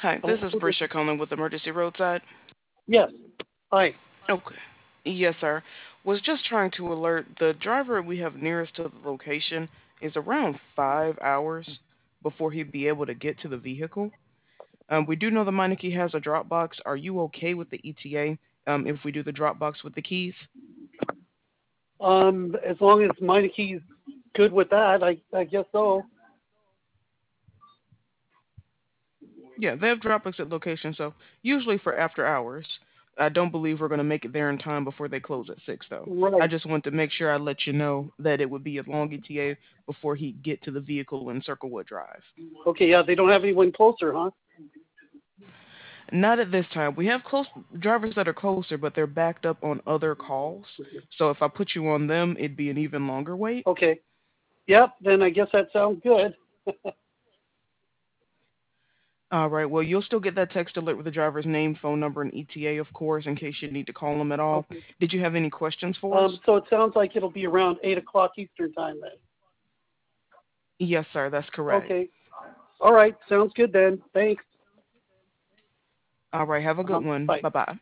Hi, Hello, this is this, Brisha calling with Emergency Roadside. yes. Hi. Okay. Yes, sir. Was just trying to alert the driver we have nearest to the location is around 5 hours before he'd be able to get to the vehicle. We do know the Meineke has a Dropbox. Are you okay with the ETA if we do the Dropbox with the keys? As long as Meinike's good with that, I guess so. Yeah, they have Dropbox at location, so usually for after hours. I don't believe we're going to make it there in time before they close at 6, though. I Right. just want to make sure I let you know that it would be a long ETA before he get to the vehicle in Circlewood Drive. Okay, yeah, they don't have anyone closer, huh? Not at this time. We have close drivers that are closer, but they're backed up on other calls. So if I put you on them, it'd be an even longer wait. Okay. Yep, then I guess that sounds good. All right. Well, you'll still get that text alert with the driver's name, phone number, and ETA, of course, in case you need to call them at all. Okay. Did you have any questions for us? So it sounds like it'll be around 8 o'clock Eastern time then. Yes, sir. That's correct. Okay. All right, sounds good then. Thanks. All right. Have a good one. Bye. Bye bye.